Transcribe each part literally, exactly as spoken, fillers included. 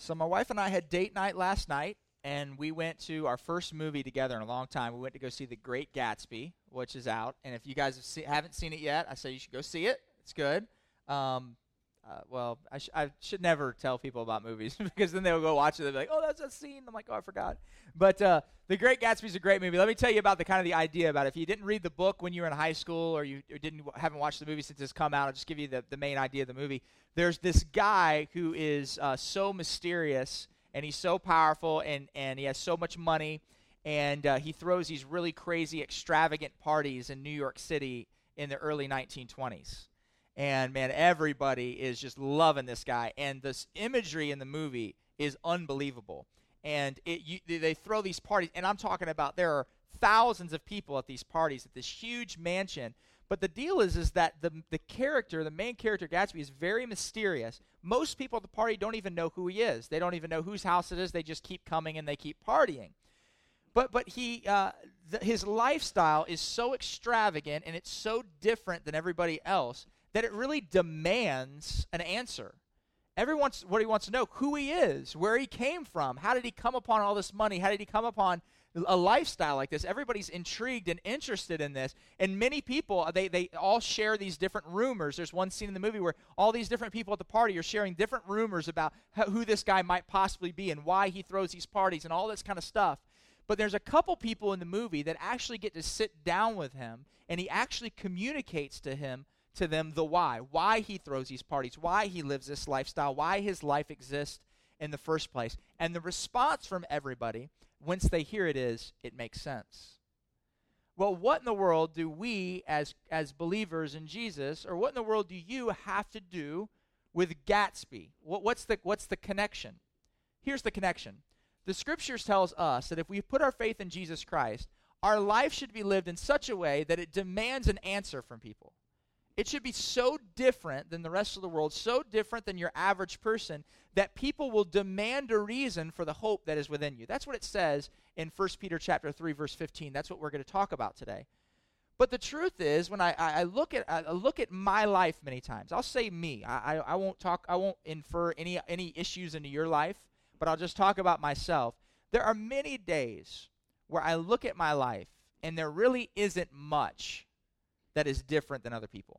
So my wife and I had date night last night, and we went to our first movie together in a long time. We went to go see The Great Gatsby, which is out. And if you guys have see, haven't seen it yet, I say you should go see it. It's good. Um, uh, well, I, sh- I should never tell people about movies because then they'll go watch it. They'll be like, oh, that's that scene. I'm like, oh, I forgot. But uh, The Great Gatsby is a great movie. Let me tell you about the kind of the idea about it. If you didn't read the book when you were in high school or you or didn't haven't watched the movie since it's come out, I'll just give you the, the main idea of the movie. There's this guy who is uh, so mysterious, and he's so powerful, and, and he has so much money, and uh, he throws these really crazy, extravagant parties in New York City in the early nineteen twenties. And, man, everybody is just loving this guy. And this imagery in the movie is unbelievable. And it, you, they throw these parties, and I'm talking about there are thousands of people at these parties at this huge mansion. But the deal is is that the the character, the main character, Gatsby, is very mysterious. Most people at the party don't even know who he is. They don't even know whose house it is. They just keep coming and they keep partying. But but he uh, th- his lifestyle is so extravagant and it's so different than everybody else that it really demands an answer. Everyone's what he wants to know: who he is, where he came from, how did he come upon all this money, how did he come upon a lifestyle like this. Everybody's intrigued and interested in this, and many people, they, they all share these different rumors. There's one scene in the movie where all these different people at the party are sharing different rumors about how, who this guy might possibly be and why he throws these parties and all this kind of stuff. But there's a couple people in the movie that actually get to sit down with him, and he actually communicates to him, to them the why, why he throws these parties, why he lives this lifestyle, why his life exists in the first place. And the response from everybody, once they hear it, is, it makes sense. Well, what in the world do we as as believers in Jesus, or what in the world do you have to do with Gatsby? What, what's the what's the connection? Here's the connection. The Scriptures tells us that if we put our faith in Jesus Christ, our life should be lived in such a way that it demands an answer from people. It should be so different than the rest of the world, so different than your average person, that people will demand a reason for the hope that is within you. That's what it says in First Peter chapter three, verse fifteen. That's what we're going to talk about today. But the truth is, when I, I look at I look at my life many times, I'll say me. I, I, I won't talk. I won't infer any any issues into your life, but I'll just talk about myself. There are many days where I look at my life, and there really isn't much that is different than other people.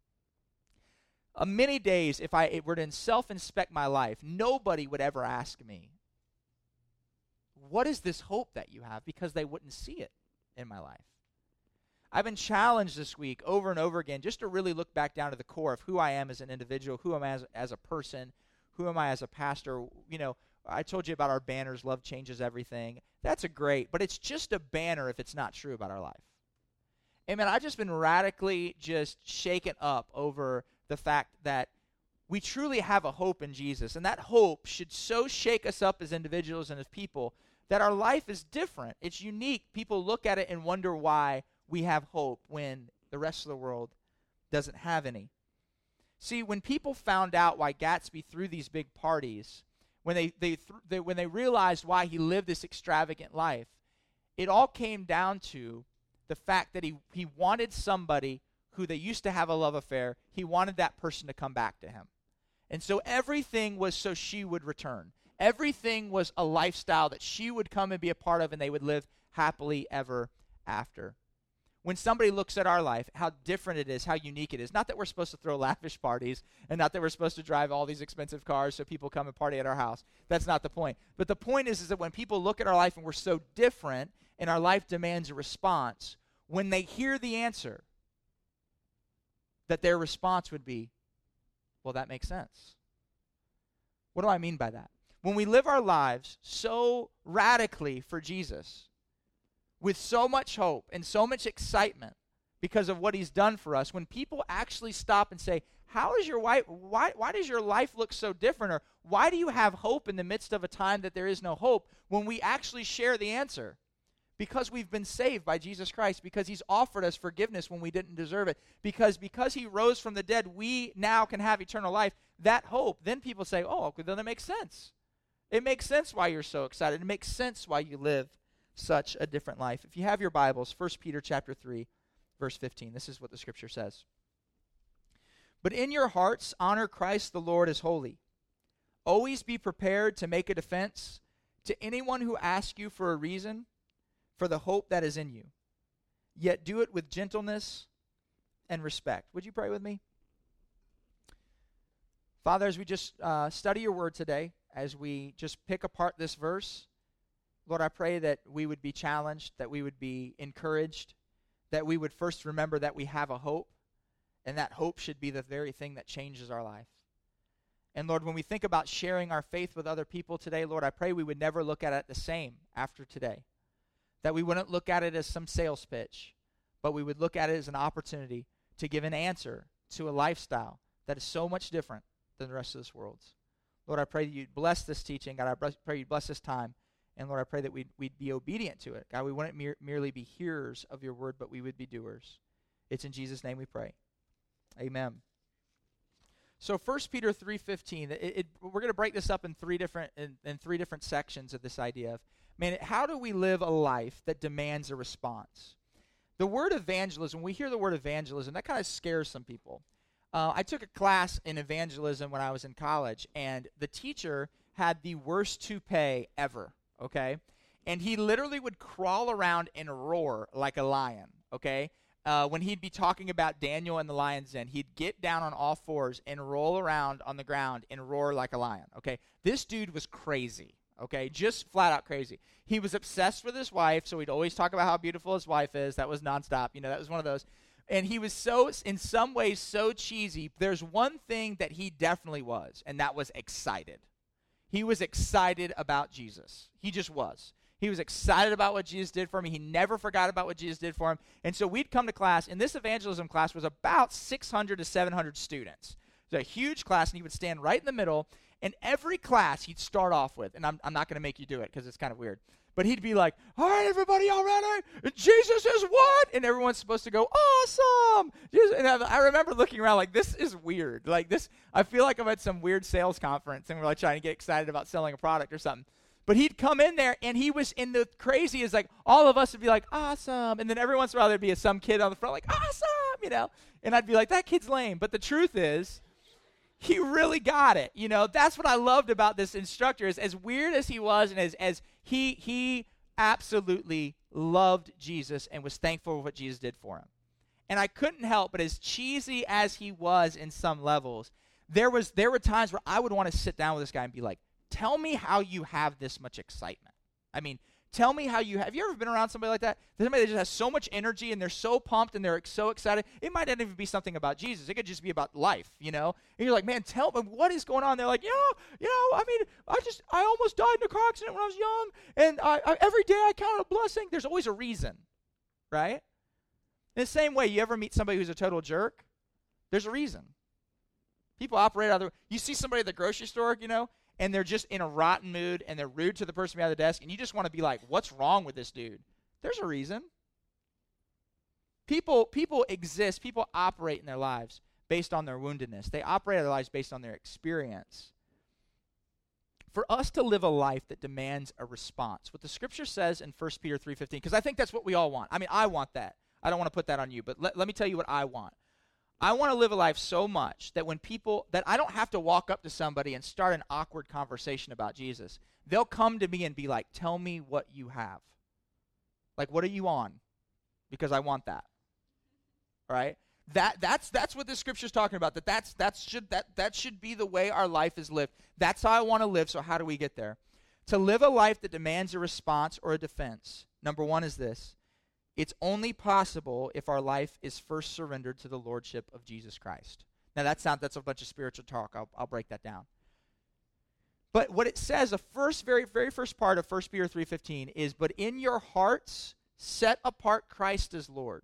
Uh, many days, if I were to self-inspect my life, nobody would ever ask me, what is this hope that you have? Because they wouldn't see it in my life. I've been challenged this week over and over again just to really look back down to the core of who I am as an individual, who am I as, as a person, who am I as a pastor. You know, I told you about our banners, love changes everything. That's a great, but it's just a banner if it's not true about our life. And man, I've just been radically just shaken up over the fact that we truly have a hope in Jesus. And that hope should so shake us up as individuals and as people that our life is different. It's unique. People look at it and wonder why we have hope when the rest of the world doesn't have any. See, when people found out why Gatsby threw these big parties, when they, they, th- they when they realized why he lived this extravagant life, it all came down to the fact that he, he wanted somebody who they used to have a love affair, he wanted that person to come back to him. And so everything was so she would return. Everything was a lifestyle that she would come and be a part of, and they would live happily ever after. When somebody looks at our life, how different it is, how unique it is. Not that we're supposed to throw lavish parties, and not that we're supposed to drive all these expensive cars so people come and party at our house. That's not the point. But the point is, is that when people look at our life and we're so different, and our life demands a response, when they hear the answer, that their response would be, well, that makes sense. What do I mean by that? When we live our lives so radically for Jesus, with so much hope and so much excitement because of what he's done for us, when people actually stop and say, how is your wife, why, why does your life look so different? Or why do you have hope in the midst of a time that there is no hope? When we actually share the answer, because we've been saved by Jesus Christ, because he's offered us forgiveness when we didn't deserve it, because because he rose from the dead, we now can have eternal life, that hope, then people say, oh, then it makes sense. It makes sense why you're so excited. It makes sense why you live such a different life. If you have your Bibles, First Peter chapter three, verse fifteen, this is what the Scripture says. But in your hearts honor Christ the Lord as holy, Always be prepared to make a defense to anyone who asks you for a reason for the hope that is in you. Yet do it with gentleness and respect. Would you pray with me? Father, as we just uh, study your word today, as we just pick apart this verse, Lord, I pray that we would be challenged, that we would be encouraged, that we would first remember that we have a hope, and that hope should be the very thing that changes our life. And Lord, when we think about sharing our faith with other people today, Lord, I pray we would never look at it the same after today. That we wouldn't look at it as some sales pitch, but we would look at it as an opportunity to give an answer to a lifestyle that is so much different than the rest of this world's. Lord, I pray that you'd bless this teaching. God, I pray you'd bless this time. And Lord, I pray that we'd, we'd be obedient to it. God, we wouldn't mere, merely be hearers of your word, but we would be doers. It's in Jesus' name we pray. Amen. So First Peter three fifteen, it, it, we're going to break this up in three different in, in three different sections of this idea of, man, how do we live a life that demands a response? The word evangelism, when we hear the word evangelism, that kind of scares some people. Uh, I took a class in evangelism when I was in college, and the teacher had the worst toupee ever, okay? And he literally would crawl around and roar like a lion, okay? Uh, when he'd be talking about Daniel and the lion's den, he'd get down on all fours and roll around on the ground and roar like a lion, okay? This dude was crazy, okay? Just flat out crazy. He was obsessed with his wife, so he'd always talk about how beautiful his wife is. That was nonstop. You know, that was one of those. And he was so, in some ways, so cheesy. There's one thing that he definitely was, and that was excited. He was excited about Jesus. He just was. He was excited about what Jesus did for him. He never forgot about what Jesus did for him. And so we'd come to class, and this evangelism class was about six hundred to seven hundred students. It was a huge class, and he would stand right in the middle, and every class he'd start off with, and I'm, I'm not going to make you do it because it's kind of weird, but he'd be like, all right, everybody, all ready? Jesus is what? And everyone's supposed to go, awesome. Jesus. And I, I remember looking around like, this is weird. Like this, I feel like I'm at some weird sales conference, and we're like trying to get excited about selling a product or something. But he'd come in there, and he was in the craziest, like, all of us would be like, awesome. And then every once in a while, there'd be a, some kid on the front like, awesome, you know. And I'd be like, that kid's lame. But the truth is, he really got it. You know, that's what I loved about this instructor is as weird as he was and as, as he, he absolutely loved Jesus and was thankful for what Jesus did for him. And I couldn't help, but as cheesy as he was in some levels, there was there were times where I would want to sit down with this guy and be like, tell me how you have this much excitement. I mean, tell me how you have. Have you ever been around somebody like that? Somebody that just has so much energy and they're so pumped and they're so excited. It might not even be something about Jesus. It could just be about life, you know? And you're like, man, tell me, what is going on? They're like, you know, you know, I mean, I just, I almost died in a car accident when I was young. And I, I, every day I count a blessing. There's always a reason, right? In the same way, you ever meet somebody who's a total jerk? There's a reason. People operate out of the, you see somebody at the grocery store, you know, and they're just in a rotten mood, and they're rude to the person behind the desk, and you just want to be like, what's wrong with this dude? There's a reason. People people exist, people operate in their lives based on their woundedness. They operate their lives based on their experience. For us to live a life that demands a response, what the Scripture says in First Peter three fifteen, because I think that's what we all want. I mean, I want that. I don't want to put that on you, but let, let me tell you what I want. I want to live a life so much that when people, that I don't have to walk up to somebody and start an awkward conversation about Jesus. They'll come to me and be like, tell me what you have. Like, what are you on? Because I want that. Right? That that's that's what this scripture is talking about. That that's that's should that that should be the way our life is lived. That's how I want to live. So how do we get there? To live a life that demands a response or a defense. Number one is this. It's only possible if our life is first surrendered to the lordship of Jesus Christ. Now, that sounds, that's a bunch of spiritual talk. I'll, I'll break that down. But what it says, the first, very, very first part of First Peter three fifteen is, but in your hearts, set apart Christ as Lord.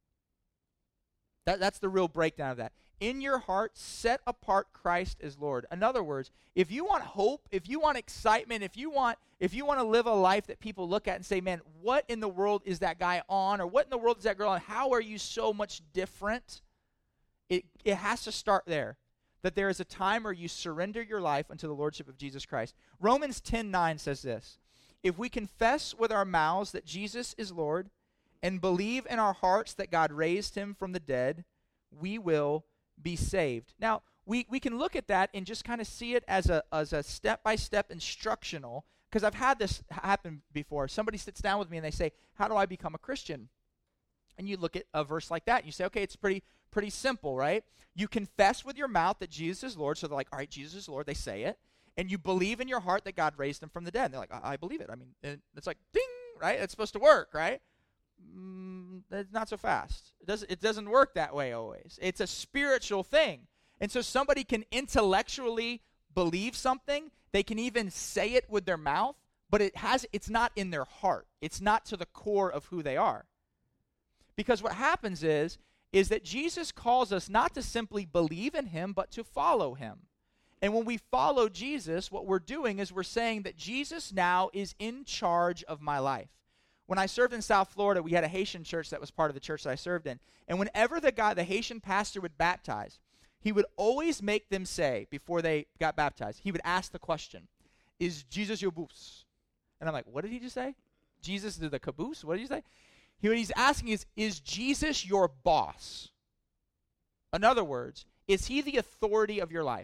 That, that's the real breakdown of that. In your heart, set apart Christ as Lord. In other words, if you want hope, if you want excitement, if you want if you want to live a life that people look at and say, man, what in the world is that guy on? Or what in the world is that girl on? How are you so much different? It, it has to start there. That there is a time where you surrender your life unto the lordship of Jesus Christ. Romans ten nine says this. If we confess with our mouths that Jesus is Lord and believe in our hearts that God raised him from the dead, we will be saved. Now, we, we can look at that and just kind of see it as a as a step-by-step instructional, because I've had this happen before. Somebody sits down with me and they say, how do I become a Christian? And you look at a verse like that and you say, okay, it's pretty pretty simple, right? You confess with your mouth that Jesus is Lord. So they're like, all right, Jesus is Lord. They say it. And you believe in your heart that God raised him from the dead. And they're like, I, I believe it. I mean, and it's like, ding, right? It's supposed to work, right? Mm, that's not so fast. It doesn't, it doesn't work that way always. It's a spiritual thing. And so somebody can intellectually believe something. They can even say it with their mouth, but it has, it's not in their heart. It's not to the core of who they are. Because what happens is, is that Jesus calls us not to simply believe in him, but to follow him. And when we follow Jesus, what we're doing is we're saying that Jesus now is in charge of my life. When I served in South Florida, we had a Haitian church that was part of the church that I served in. And whenever the guy, the Haitian pastor would baptize, he would always make them say, before they got baptized, he would ask the question, is Jesus your boss? And I'm like, what did he just say? Jesus is the caboose? What did he say? He, what he's asking is, is Jesus your boss? In other words, is he the authority of your life?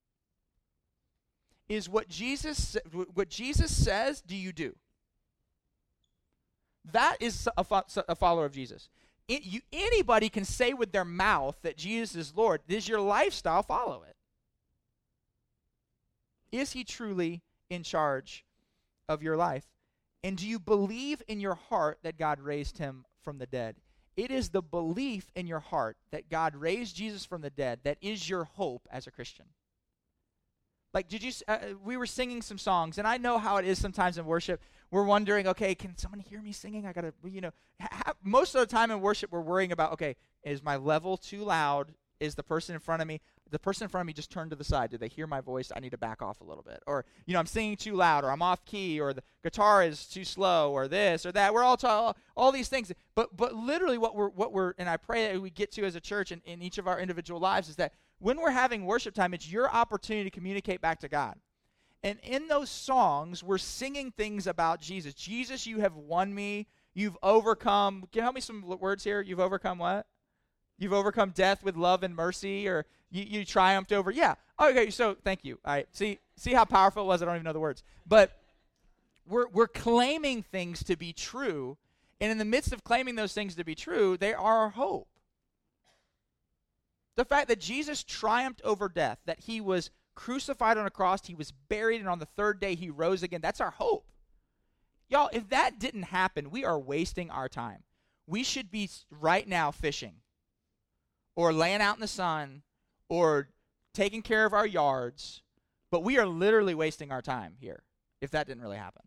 Is what Jesus what Jesus says, do you do? That is a, fo- a follower of Jesus. It, you, anybody can say with their mouth that Jesus is Lord. Does your lifestyle follow it? Is he truly in charge of your life? And do you believe in your heart that God raised him from the dead? It is the belief in your heart that God raised Jesus from the dead that is your hope as a Christian. Like, did you? Uh, we were singing some songs, and I know how it is sometimes in worship. We're wondering, okay, can someone hear me singing? I gotta, you know. Ha- most of the time in worship, we're worrying about, okay, is my level too loud? Is the person in front of me? The person in front of me just turned to the side. Did they hear my voice? I need to back off a little bit. Or, you know, I'm singing too loud, or I'm off key, or the guitar is too slow, or this or that. We're all ta- all these things. But but literally, what we're what we're and I pray that we get to as a church in, in each of our individual lives is that when we're having worship time, it's your opportunity to communicate back to God. And in those songs, we're singing things about Jesus. Jesus, you have won me. You've overcome. Can you help me some words here? You've overcome what? You've overcome death with love and mercy, or you, you triumphed over. Yeah. Okay, so thank you. All right. See, see how powerful it was? I don't even know the words. But we're we're claiming things to be true, and in the midst of claiming those things to be true, they are our hope. The fact that Jesus triumphed over death, that he was crucified on a cross, he was buried, and on the third day he rose again, that's our hope. Y'all, if that didn't happen, we are wasting our time. We should be right now fishing or laying out in the sun or taking care of our yards, but we are literally wasting our time here if that didn't really happen.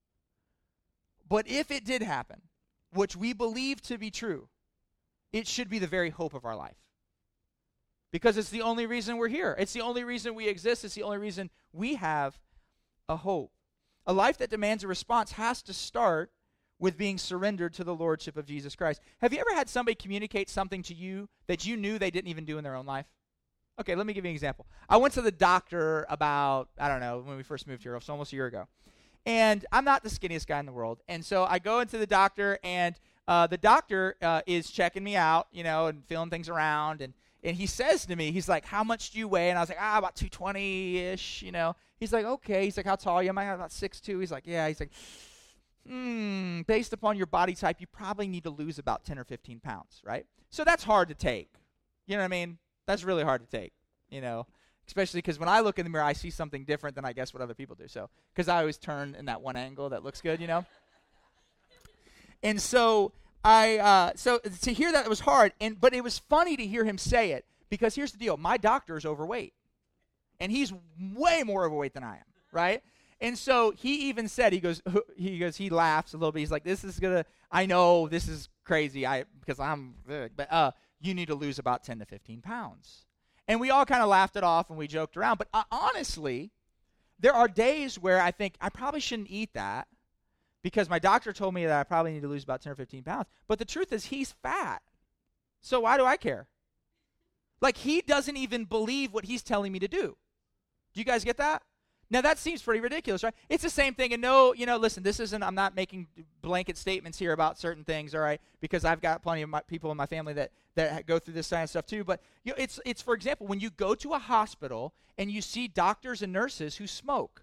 But if it did happen, which we believe to be true, it should be the very hope of our life. Because it's the only reason we're here. It's the only reason we exist. It's the only reason we have a hope. A life that demands a response has to start with being surrendered to the lordship of Jesus Christ. Have you ever had somebody communicate something to you that you knew they didn't even do in their own life? Okay, let me give you an example. I went to the doctor about, I don't know, when we first moved here, it was almost a year ago. And I'm not the skinniest guy in the world. And so I go into the doctor, and uh, the doctor uh, is checking me out, you know, and feeling things around, and And he says to me, he's like, how much do you weigh? And I was like, ah, about two twenty-ish, you know. He's like, okay. He's like, how tall are you? I'm like, about six two. He's like, yeah. He's like, hmm, based upon your body type, you probably need to lose about ten or fifteen pounds, right? So that's hard to take. You know what I mean? That's really hard to take, you know, especially because when I look in the mirror, I see something different than I guess what other people do. So, because I always turn in that one angle that looks good, you know. And so I uh, so to hear that, it was hard, and but it was funny to hear him say it, because here's the deal: my doctor is overweight, and he's way more overweight than I am, right? And so he even said, he goes, he goes, he laughs a little bit. He's like, "This is gonna, I know this is crazy, I because I'm big, but uh, you need to lose about ten to fifteen pounds." And we all kind of laughed it off and we joked around. But uh, honestly, there are days where I think I probably shouldn't eat that, because my doctor told me that I probably need to lose about ten or fifteen pounds. But the truth is, he's fat. So why do I care? Like, he doesn't even believe what he's telling me to do. Do you guys get that? Now, that seems pretty ridiculous, right? It's the same thing. And no, you know, listen, this isn't, I'm not making blanket statements here about certain things, all right, because I've got plenty of my, people in my family that, that go through this kind of stuff too. But you know, it's, it's, for example, when you go to a hospital and you see doctors and nurses who smoke.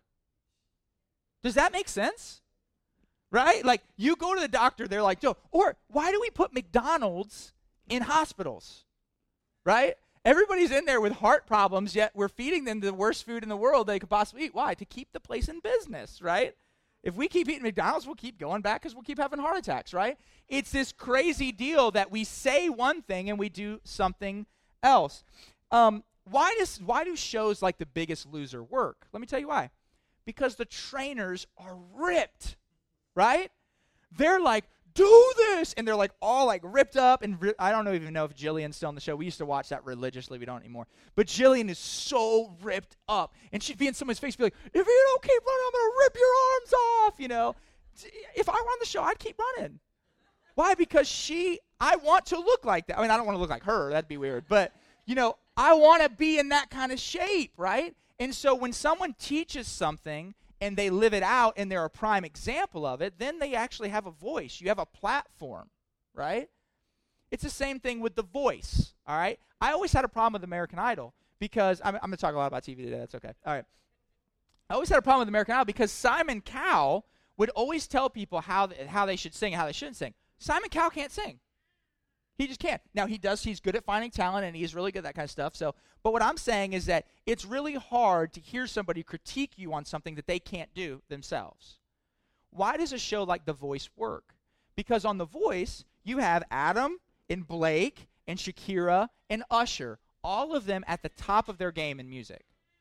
Does that make sense? Right? Like, you go to the doctor, they're like, Joe, or why do we put McDonald's in hospitals? Right? Everybody's in there with heart problems, yet we're feeding them the worst food in the world they could possibly eat. Why? To keep the place in business, right? If we keep eating McDonald's, we'll keep going back because we'll keep having heart attacks, right? It's this crazy deal that we say one thing and we do something else. Um, why does why do shows like The Biggest Loser work? Let me tell you why. Because the trainers are ripped, right? They're like, do this, and they're like all like ripped up, and ri- I don't even know if Jillian's still on the show. We used to watch that religiously. We don't anymore. But Jillian is so ripped up, and she'd be in someone's face, be like, "If you don't keep running, I'm gonna rip your arms off." You know, if I were on the show, I'd keep running. Why? Because she, I want to look like that. I mean, I don't want to look like her. That'd be weird. But you know, I want to be in that kind of shape, right? And so when someone teaches something and they live it out and they're a prime example of it, then they actually have a voice. You have a platform, right? It's the same thing with The Voice, all right? I always had a problem with American Idol because, I'm, I'm going to talk a lot about T V today. That's okay. All right. I always had a problem with American Idol because Simon Cowell would always tell people how, th- how they should sing and how they shouldn't sing. Simon Cowell can't sing. He just can't. Now, he does. He's good at finding talent, and he's really good at that kind of stuff. So, but what I'm saying is that it's really hard to hear somebody critique you on something that they can't do themselves. Why does a show like The Voice work? Because on The Voice, you have Adam and Blake and Shakira and Usher, all of them at the top of their game in music.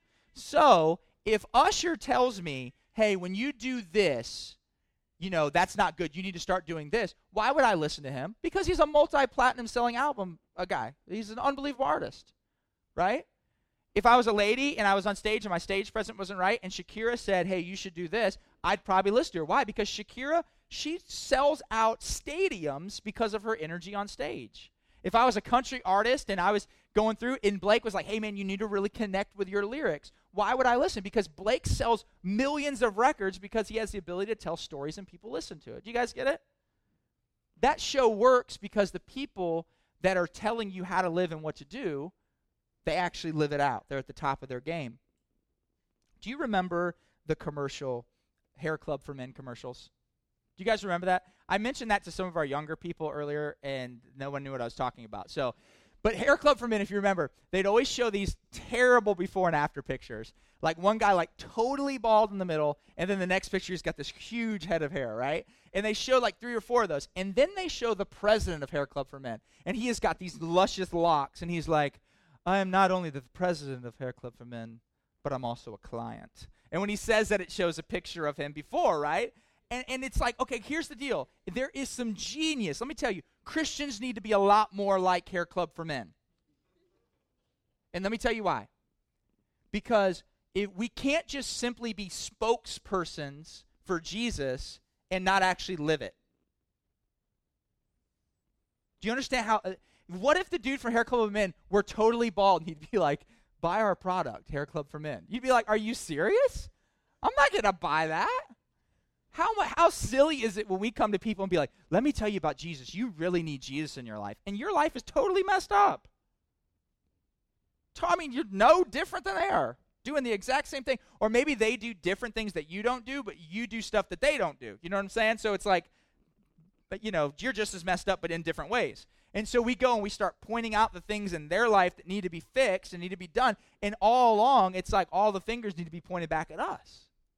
So, if Usher tells me, hey, when you do this, you know, that's not good. You need to start doing this. Why would I listen to him? Because he's a multi-platinum selling album a guy. He's an unbelievable artist, right? If I was a lady and I was on stage and my stage presence wasn't right and Shakira said, hey, you should do this, I'd probably listen to her. Why? Because Shakira, she sells out stadiums because of her energy on stage. If I was a country artist and I was going through and Blake was like, hey, man, you need to really connect with your lyrics. Why would I listen? Because Blake sells millions of records because he has the ability to tell stories and people listen to it. Do you guys get it? That show works because the people that are telling you how to live and what to do, they actually live it out. They're at the top of their game. Do you remember the commercial, Hair Club for Men commercials? Do you guys remember that? I mentioned that to some of our younger people earlier, and no one knew what I was talking about. So, but Hair Club for Men, if you remember, they'd always show these terrible before and after pictures. Like one guy like totally bald in the middle, and then the next picture he's got this huge head of hair, right? And they show like three or four of those. And then they show the president of Hair Club for Men, and he has got these luscious locks, and he's like, I am not only the president of Hair Club for Men, but I'm also a client. And when he says that, it shows a picture of him before, right? And, and it's like, okay, here's the deal. There is some genius. Let me tell you, Christians need to be a lot more like Hair Club for Men. And let me tell you why. Because if we can't just simply be spokespersons for Jesus and not actually live it. Do you understand how... Uh, what if the dude from Hair Club for Men were totally bald and he'd be like, buy our product, Hair Club for Men? You'd be like, are you serious? I'm not going to buy that. How how silly is it when we come to people and be like, let me tell you about Jesus. You really need Jesus in your life. And your life is totally messed up. I mean, you're no different than they are. Doing the exact same thing. Or maybe they do different things that you don't do, but you do stuff that they don't do. You know what I'm saying? So it's like, but you know, you're just as messed up, but in different ways. And so we go and we start pointing out the things in their life that need to be fixed and need to be done. And all along, it's like all the fingers need to be pointed back at us.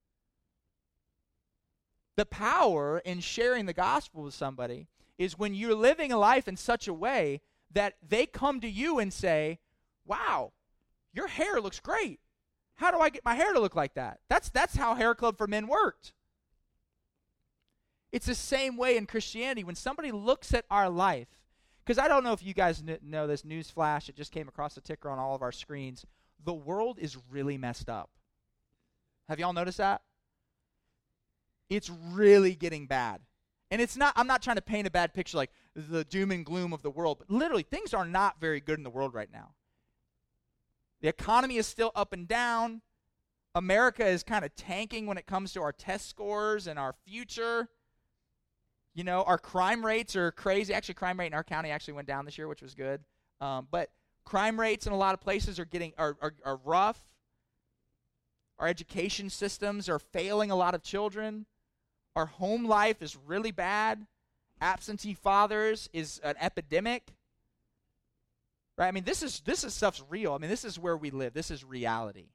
The power in sharing the gospel with somebody is when you're living a life in such a way that they come to you and say, wow, your hair looks great. How do I get my hair to look like that? That's that's how Hair Club for Men worked. It's the same way in Christianity. When somebody looks at our life, because I don't know if you guys kn- know this news flash. It just came across the ticker on all of our screens. The world is really messed up. Have y'all noticed that? It's really getting bad. And it's not, I'm not trying to paint a bad picture like the doom and gloom of the world, but literally things are not very good in the world right now. The economy is still up and down. America is kind of tanking when it comes to our test scores and our future. You know, our crime rates are crazy. Actually, crime rate in our county actually went down this year, which was good. Um, but crime rates in a lot of places are getting are, are, are rough. Our education systems are failing a lot of children. Our home life is really bad. Absentee fathers is an epidemic. Right? I mean, this is this is stuff's real. I mean, this is where we live. This is reality.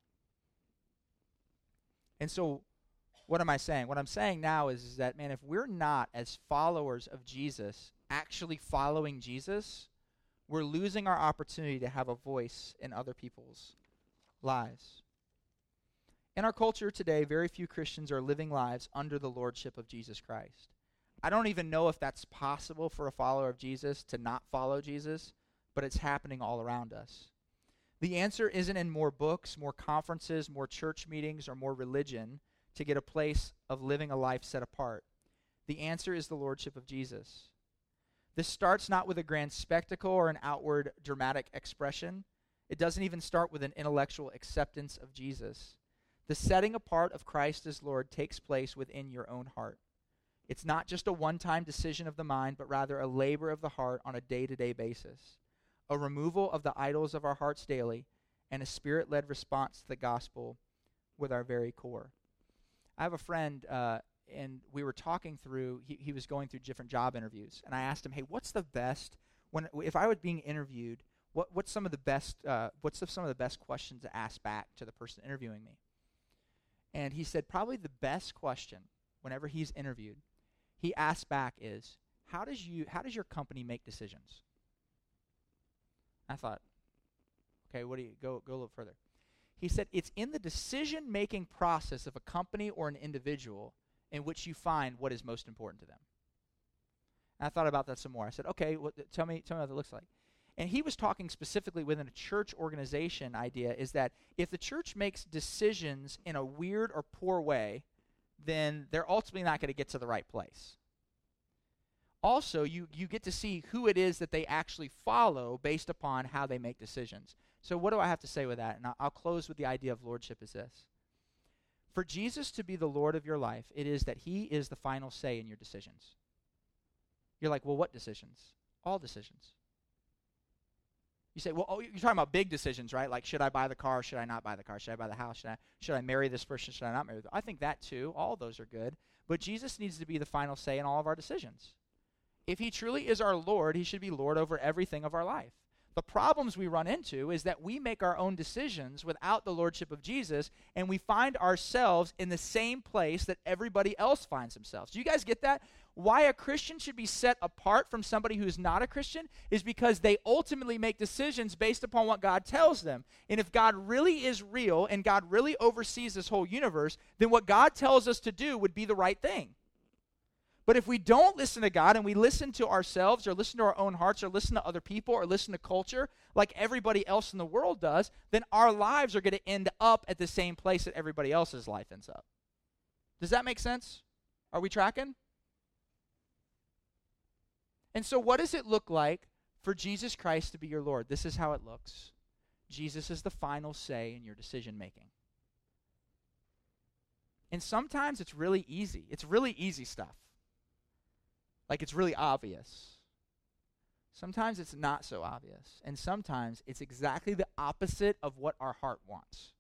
And so, what am I saying? What I'm saying now is, is that, man, if we're not, as followers of Jesus, actually following Jesus, we're losing our opportunity to have a voice in other people's lives. In our culture today, very few Christians are living lives under the lordship of Jesus Christ. I don't even know if that's possible for a follower of Jesus to not follow Jesus, but it's happening all around us. The answer isn't in more books, more conferences, more church meetings, or more religion to get a place of living a life set apart. The answer is the lordship of Jesus. This starts not with a grand spectacle or an outward dramatic expression. It doesn't even start with an intellectual acceptance of Jesus. The setting apart of Christ as Lord takes place within your own heart. It's not just a one-time decision of the mind, but rather a labor of the heart on a day-to-day basis. A removal of the idols of our hearts daily, and a spirit-led response to the gospel with our very core. I have a friend, uh, and we were talking through, he, he was going through different job interviews, and I asked him, hey, what's the best, when if I was being interviewed, what, what's some of the best, uh, what's the, some of the best questions to ask back to the person interviewing me? And he said probably the best question, whenever he's interviewed, he asked back is, how does you, how does your company make decisions? I thought, okay, what do you, go, go a little further. He said, it's in the decision-making process of a company or an individual in which you find what is most important to them. And I thought about that some more. I said, okay, what, tell me, tell me what that looks like. And he was talking specifically within a church organization idea is that if the church makes decisions in a weird or poor way, then they're ultimately not going to get to the right place. Also, you, you get to see who it is that they actually follow based upon how they make decisions. So what do I have to say with that? And I'll, I'll close with the idea of lordship is this. For Jesus to be the Lord of your life, it is that he is the final say in your decisions. You're like, well, what decisions? All decisions. You say, well, oh, you're talking about big decisions, right? Like, should I buy the car? Should I not buy the car? Should I buy the house? Should I, should I marry this person? Should I not marry them? I think that too. All those are good. But Jesus needs to be the final say in all of our decisions. If he truly is our Lord, he should be Lord over everything of our life. The problems we run into is that we make our own decisions without the lordship of Jesus, and we find ourselves in the same place that everybody else finds themselves. Do you guys get that? Why a Christian should be set apart from somebody who is not a Christian is because they ultimately make decisions based upon what God tells them. And if God really is real and God really oversees this whole universe, then what God tells us to do would be the right thing. But if we don't listen to God and we listen to ourselves or listen to our own hearts or listen to other people or listen to culture like everybody else in the world does, then our lives are going to end up at the same place that everybody else's life ends up. Does that make sense? Are we tracking? And so what does it look like for Jesus Christ to be your Lord? This is how it looks. Jesus is the final say in your decision making. And sometimes it's really easy. It's really easy stuff. Like it's really obvious. Sometimes it's not so obvious. And sometimes it's exactly the opposite of what our heart wants.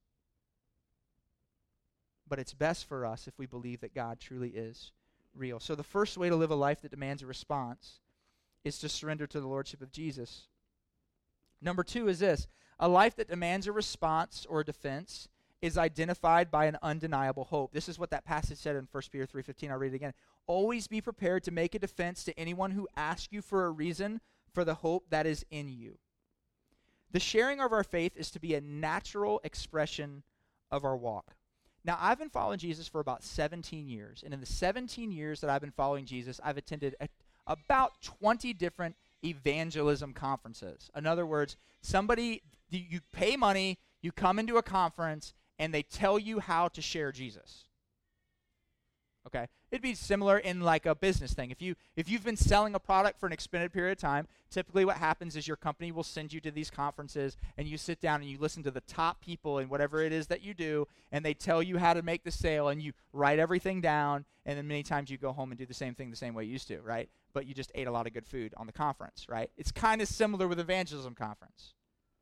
But it's best for us if we believe that God truly is real. So the first way to live a life that demands a response is to surrender to the lordship of Jesus. Number two is this. A life that demands a response or a defense is identified by an undeniable hope. This is what that passage said in First Peter three fifteen. I'll read it again. Always be prepared to make a defense to anyone who asks you for a reason for the hope that is in you. The sharing of our faith is to be a natural expression of our walk. Now, I've been following Jesus for about seventeen years, and in the seventeen years that I've been following Jesus, I've attended a, about twenty different evangelism conferences. In other words, somebody, you pay money, you come into a conference, and they tell you how to share Jesus. Okay, it'd be similar in like a business thing. If you if you've been selling a product for an extended period of time, typically what happens is your company will send you to these conferences, and you sit down and you listen to the top people in whatever it is that you do, and they tell you how to make the sale, and you write everything down, and then many times you go home and do the same thing the same way you used to, right? But you just ate a lot of good food on the conference, right? It's kind of similar with evangelism conference.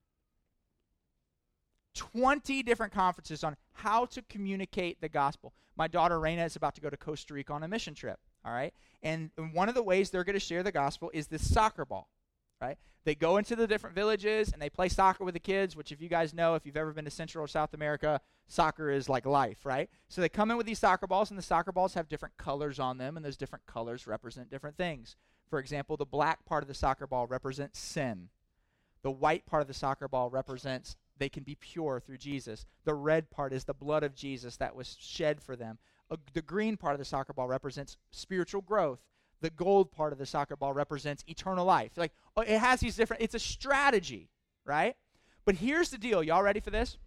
twenty different conferences on how to communicate the gospel. My daughter Raina is about to go to Costa Rica on a mission trip, all right? And, and one of the ways they're going to share the gospel is this soccer ball, right? They go into the different villages and they play soccer with the kids, which if you guys know, if you've ever been to Central or South America, soccer is like life, right? So they come in with these soccer balls, and the soccer balls have different colors on them, and those different colors represent different things. For example, the black part of the soccer ball represents sin. The white part of the soccer ball represents they can be pure through Jesus. The red part is the blood of Jesus that was shed for them. Uh, the green part of the soccer ball represents spiritual growth. The gold part of the soccer ball represents eternal life. Like, oh, it has these different, it's a strategy, right? But here's the deal. Y'all ready for this?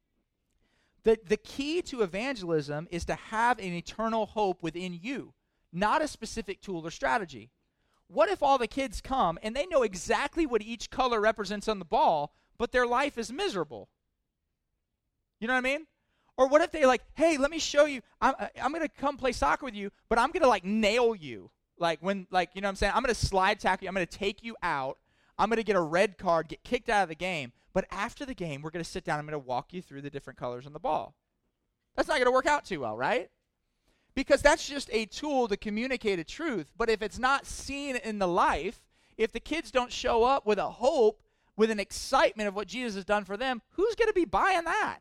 The, the key to evangelism is to have an eternal hope within you, not a specific tool or strategy. What if all the kids come and they know exactly what each color represents on the ball, but their life is miserable? You know what I mean? Or what if they like, hey, let me show you, I'm, I'm going to come play soccer with you, but I'm going to like nail you. Like when, like, you know what I'm saying? I'm going to slide tackle you. I'm going to take you out. I'm going to get a red card, get kicked out of the game. But after the game, we're going to sit down. I'm going to walk you through the different colors on the ball. That's not going to work out too well, right? Because that's just a tool to communicate a truth. But if it's not seen in the life, if the kids don't show up with a hope, with an excitement of what Jesus has done for them, who's going to be buying that?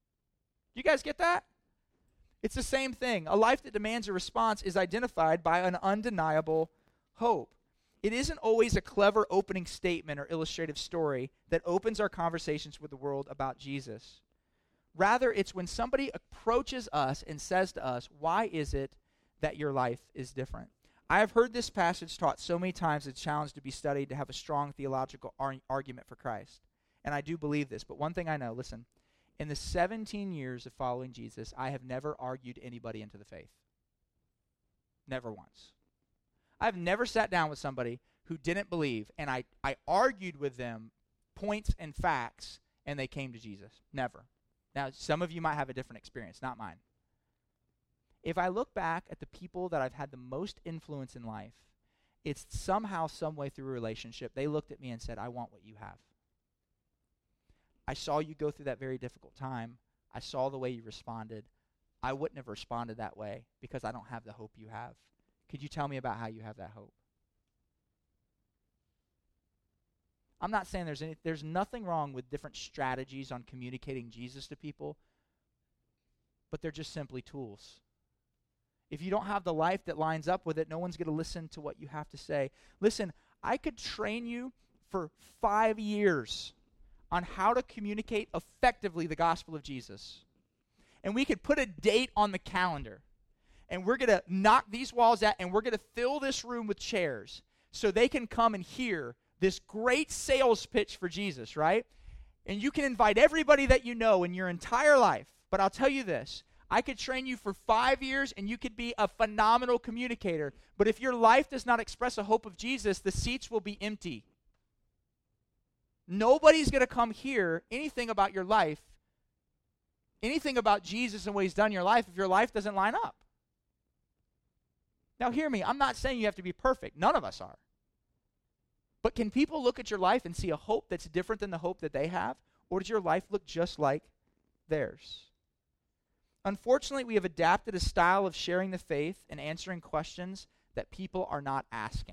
You guys get that? It's the same thing. A life that demands a response is identified by an undeniable hope. It isn't always a clever opening statement or illustrative story that opens our conversations with the world about Jesus. Rather, it's when somebody approaches us and says to us, why is it that your life is different? I have heard this passage taught so many times it's challenged to be studied to have a strong theological ar- argument for Christ. And I do believe this, but one thing I know, listen, in the seventeen years of following Jesus, I have never argued anybody into the faith. Never once. I've never sat down with somebody who didn't believe, and I, I argued with them points and facts, and they came to Jesus. Never. Now, some of you might have a different experience, not mine. If I look back at the people that I've had the most influence in life, it's somehow, some way through a relationship, they looked at me and said, I want what you have. I saw you go through that very difficult time. I saw the way you responded. I wouldn't have responded that way because I don't have the hope you have. Could you tell me about how you have that hope? I'm not saying there's any, there's nothing wrong with different strategies on communicating Jesus to people, but they're just simply tools. If you don't have the life that lines up with it, no one's going to listen to what you have to say. Listen, I could train you for five years on how to communicate effectively the gospel of Jesus. And we could put a date on the calendar. And we're going to knock these walls out, and we're going to fill this room with chairs so they can come and hear this great sales pitch for Jesus, right? And you can invite everybody that you know in your entire life. But I'll tell you this. I could train you for five years, and you could be a phenomenal communicator. But if your life does not express a hope of Jesus, the seats will be empty. Nobody's going to come hear anything about your life, anything about Jesus and what he's done in your life if your life doesn't line up. Now hear me, I'm not saying you have to be perfect. None of us are. But can people look at your life and see a hope that's different than the hope that they have? Or does your life look just like theirs? Unfortunately, we have adapted a style of sharing the faith and answering questions that people are not asking.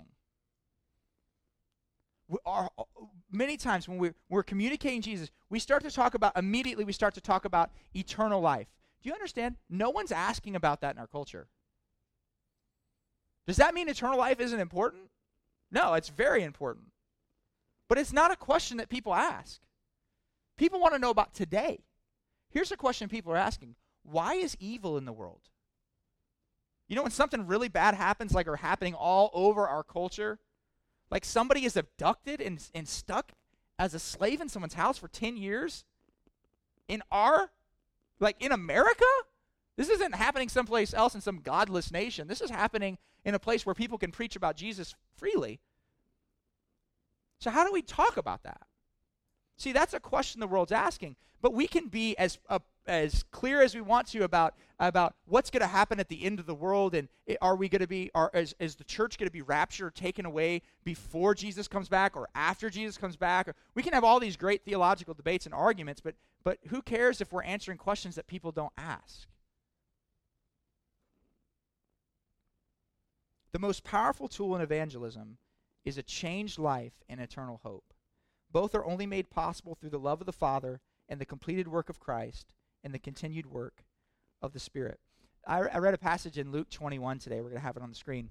We are, many times when we're, we're communicating Jesus, we start to talk about, immediately we start to talk about eternal life. Do you understand? No one's asking about that in our culture. Does that mean eternal life isn't important? No, it's very important. But it's not a question that people ask. People want to know about today. Here's a question people are asking. Why is evil in the world? You know, when something really bad happens, like are happening all over our culture, like somebody is abducted and, and stuck as a slave in someone's house for ten years, in our, like in America, This isn't happening someplace else in some godless nation. This is happening in a place where people can preach about Jesus freely. So how do we talk about that? See, that's a question the world's asking. But we can be as uh, as clear as we want to about, about what's going to happen at the end of the world, and it, are we going to be, are, is, is the church going to be raptured, taken away before Jesus comes back or after Jesus comes back? Or, we can have all these great theological debates and arguments, but but who cares if we're answering questions that people don't ask? The most powerful tool in evangelism is a changed life and eternal hope. Both are only made possible through the love of the Father and the completed work of Christ and the continued work of the Spirit. I, I read a passage in Luke twenty-one today. We're going to have it on the screen.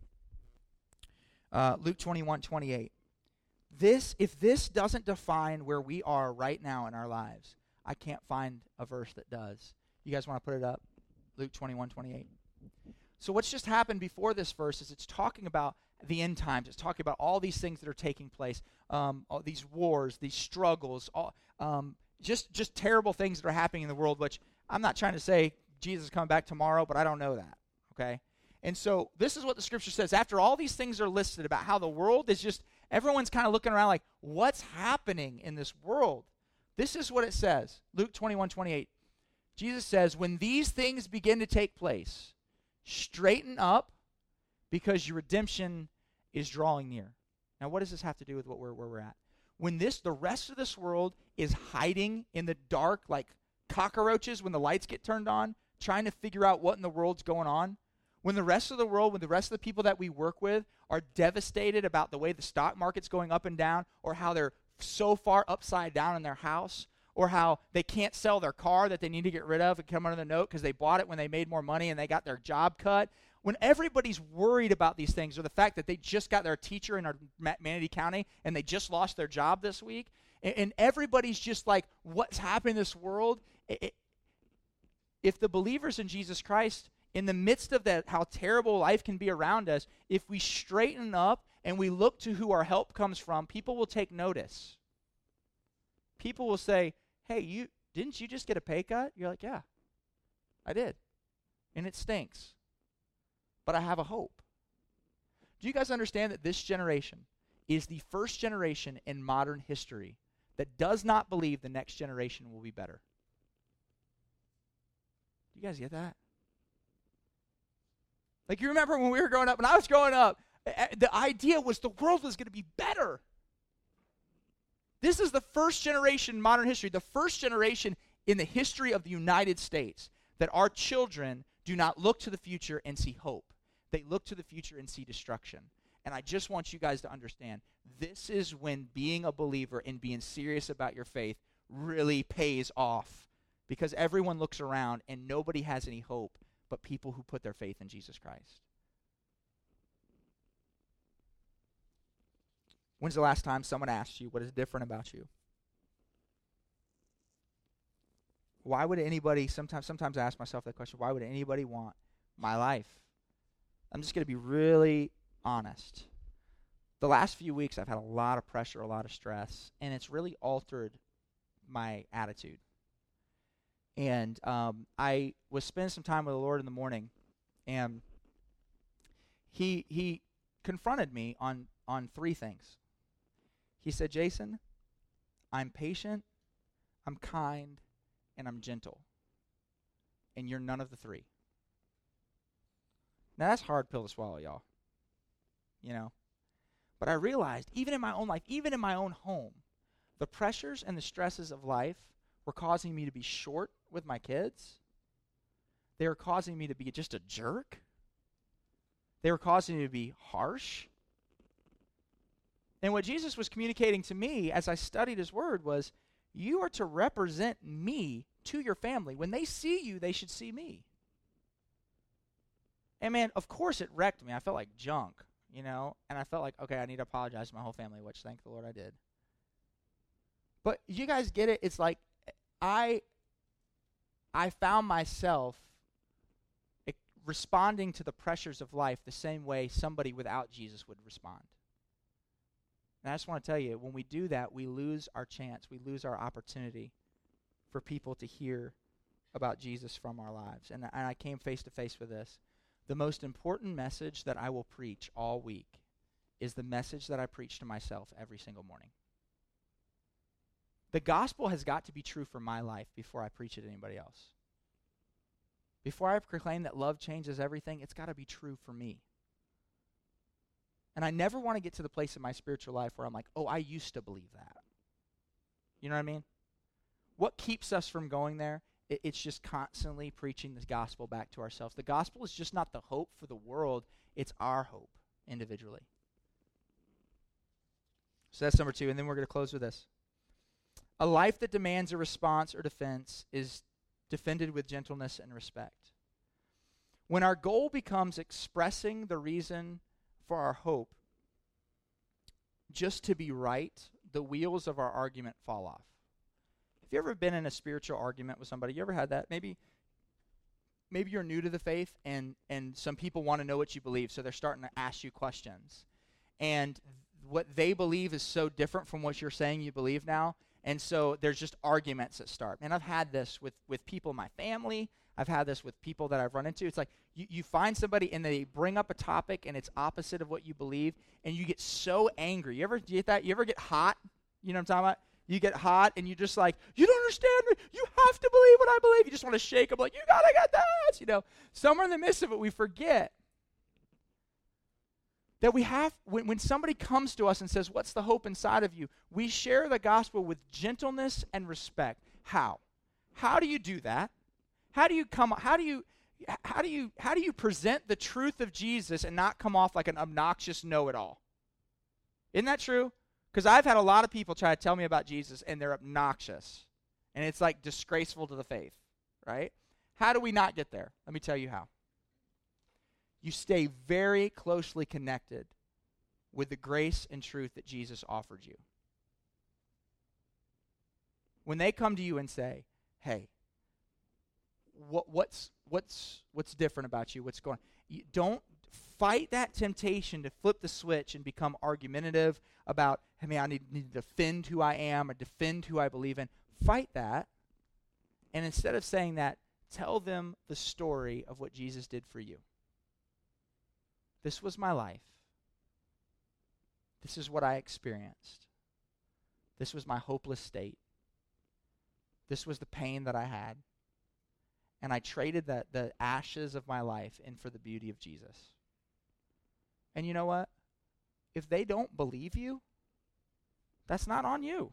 Uh, Luke twenty-one, twenty-eight. This, if this doesn't define where we are right now in our lives, I can't find a verse that does. You guys want to put it up? Luke twenty-one, twenty-eight. So what's just happened before this verse is it's talking about the end times. It's talking about all these things that are taking place, um, all these wars, these struggles, all, um, just just terrible things that are happening in the world, which I'm not trying to say Jesus is coming back tomorrow, but I don't know that, okay? And so this is what the Scripture says. After all these things are listed about how the world is just, everyone's kind of looking around like, what's happening in this world? This is what it says, Luke twenty-one, twenty-eight. Jesus says, when these things begin to take place, straighten up, because your redemption is drawing near. Now, what does this have to do with what we're, where we're at? When this, the rest of this world is hiding in the dark like cockroaches when the lights get turned on, trying to figure out what in the world's going on, when the rest of the world, when the rest of the people that we work with are devastated about the way the stock market's going up and down, or how they're so far upside down in their house, or how they can't sell their car that they need to get rid of and come under the note because they bought it when they made more money and they got their job cut. When everybody's worried about these things, or the fact that they just got their teacher in our Manatee County and they just lost their job this week, and, and everybody's just like, what's happening in this world? It, it, if the believers in Jesus Christ, in the midst of that, how terrible life can be around us, if we straighten up and we look to who our help comes from, people will take notice. People will say, hey, you didn't you just get a pay cut? You're like, yeah, I did. And it stinks. But I have a hope. Do you guys understand that this generation is the first generation in modern history that does not believe the next generation will be better? Do you guys get that? Like, you remember when we were growing up, when I was growing up, the idea was the world was going to be better. This is the first generation in modern history, the first generation in the history of the United States that our children do not look to the future and see hope. They look to the future and see destruction. And I just want you guys to understand, this is when being a believer and being serious about your faith really pays off, because everyone looks around and nobody has any hope but people who put their faith in Jesus Christ. When's the last time someone asked you what is different about you? Why would anybody, sometimes, sometimes I ask myself that question, why would anybody want my life? I'm just going to be really honest. The last few weeks I've had a lot of pressure, a lot of stress, and it's really altered my attitude. And um, I was spending some time with the Lord in the morning, and he he confronted me on, on three things. He said, Jason, I'm patient, I'm kind, and I'm gentle. And you're none of the three. Now, that's a hard pill to swallow, y'all. You know? But I realized, even in my own life, even in my own home, the pressures and the stresses of life were causing me to be short with my kids. They were causing me to be just a jerk. They were causing me to be harsh. And what Jesus was communicating to me as I studied his word was, you are to represent me to your family. When they see you, they should see me. And man, of course it wrecked me. I felt like junk, you know, and I felt like, okay, I need to apologize to my whole family, which thank the Lord I did. But you guys get it? It's like I I found myself responding to the pressures of life the same way somebody without Jesus would respond. And I just want to tell you, when we do that, we lose our chance. We lose our opportunity for people to hear about Jesus from our lives. And, and I came face to face with this. The most important message that I will preach all week is the message that I preach to myself every single morning. The gospel has got to be true for my life before I preach it to anybody else. Before I proclaim that love changes everything, it's got to be true for me. And I never want to get to the place in my spiritual life where I'm like, oh, I used to believe that. You know what I mean? What keeps us from going there? It, it's just constantly preaching the gospel back to ourselves. The gospel is just not the hope for the world. It's our hope individually. So that's number two. And then we're going to close with this. A life that demands a response or defense is defended with gentleness and respect. When our goal becomes expressing the reason for our hope just to be right, the wheels of our argument fall off. Have you ever been in a spiritual argument with somebody? You ever had that? Maybe maybe you're new to the faith and, and some people want to know what you believe, so they're starting to ask you questions. And what they believe is so different from what you're saying you believe now. And so there's just arguments that start. And I've had this with, with people in my family. I've had this with people that I've run into. It's like you, you find somebody and they bring up a topic and it's opposite of what you believe, and you get so angry. You ever get that? You ever get hot? You know what I'm talking about? You get hot and you're just like, you don't understand me. You have to believe what I believe. You just want to shake them like, you got to get this. You know, somewhere in the midst of it, we forget that we have, when, when somebody comes to us and says, what's the hope inside of you? We share the gospel with gentleness and respect. How? How do you do that? How do you come, how do you, how do you, how do you present the truth of Jesus and not come off like an obnoxious know-it-all? Isn't that true? Because I've had a lot of people try to tell me about Jesus and they're obnoxious. And it's like disgraceful to the faith, right? How do we not get there? Let me tell you how. You stay very closely connected with the grace and truth that Jesus offered you. When they come to you and say, hey, what, what's what's what's different about you? What's going on? You don't fight that temptation to flip the switch and become argumentative about, hey, man, I need, need to defend who I am or defend who I believe in. Fight that. And instead of saying that, tell them the story of what Jesus did for you. This was my life. This is what I experienced. This was my hopeless state. This was the pain that I had. And I traded the, the ashes of my life in for the beauty of Jesus. And you know what? If they don't believe you, that's not on you.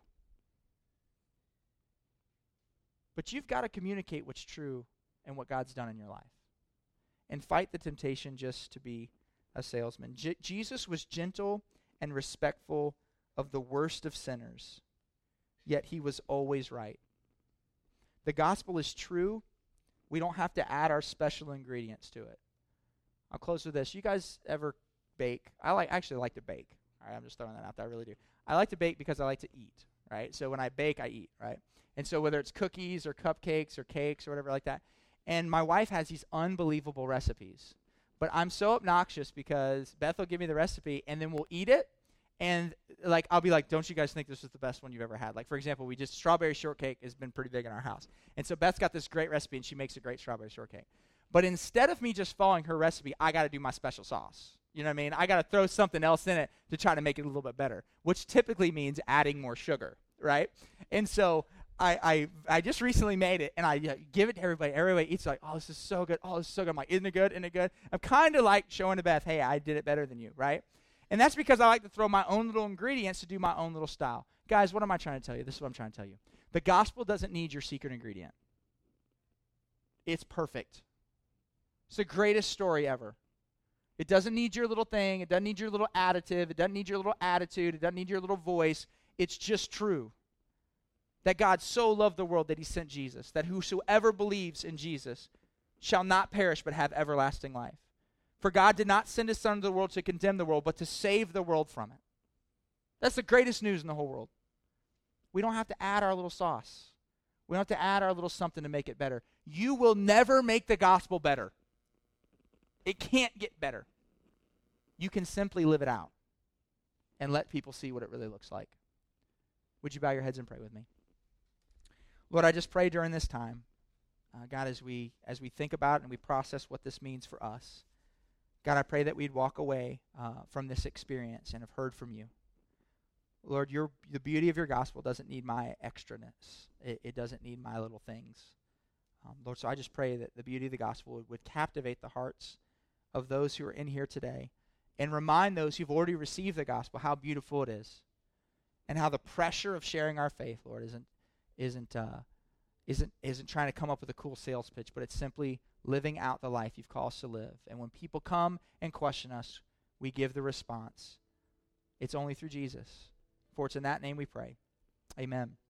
But you've got to communicate what's true and what God's done in your life. And fight the temptation just to be a salesman. J- Jesus was gentle and respectful of the worst of sinners, yet he was always right. The gospel is true. We don't have to add our special ingredients to it. I'll close with this. You guys ever bake? I like actually like to bake. All right, I'm just throwing that out there. I really do. I like to bake because I like to eat, right? So when I bake, I eat, right? And so whether it's cookies or cupcakes or cakes or whatever like that, and my wife has these unbelievable recipes. But I'm so obnoxious because Beth will give me the recipe, and then we'll eat it, and like I'll be like, don't you guys think this is the best one you've ever had? Like, for example, we just, strawberry shortcake has been pretty big in our house. And so Beth's got this great recipe, and she makes a great strawberry shortcake. But instead of me just following her recipe, I got to do my special sauce. You know what I mean? I got to throw something else in it to try to make it a little bit better, which typically means adding more sugar, right? And so I, I I just recently made it, and I uh, give it to everybody. Everybody eats like, oh, this is so good. Oh, this is so good. I'm like, isn't it good? Isn't it good? I'm kind of like showing to Beth, hey, I did it better than you, right? And that's because I like to throw my own little ingredients to do my own little style. Guys, what am I trying to tell you? This is what I'm trying to tell you. The gospel doesn't need your secret ingredient. It's perfect. It's the greatest story ever. It doesn't need your little thing. It doesn't need your little additive. It doesn't need your little attitude. It doesn't need your little voice. It's just true. That God so loved the world that he sent Jesus, that whosoever believes in Jesus shall not perish but have everlasting life. For God did not send his Son into the world to condemn the world, but to save the world from it. That's the greatest news in the whole world. We don't have to add our little sauce. We don't have to add our little something to make it better. You will never make the gospel better. It can't get better. You can simply live it out and let people see what it really looks like. Would you bow your heads and pray with me? Lord, I just pray during this time Uh, God, as we as we think about it and we process what this means for us, God, I pray that we'd walk away uh, from this experience and have heard from you. Lord, your the beauty of your gospel doesn't need my extraness. It, it doesn't need my little things. Um, Lord, so I just pray that the beauty of the gospel would, would captivate the hearts of those who are in here today and remind those who've already received the gospel how beautiful it is and how the pressure of sharing our faith, Lord, isn't isn't uh, isn't isn't trying to come up with a cool sales pitch, but it's simply living out the life you've called us to live. And when people come and question us, we give the response. It's only through Jesus. For it's in that name we pray. Amen.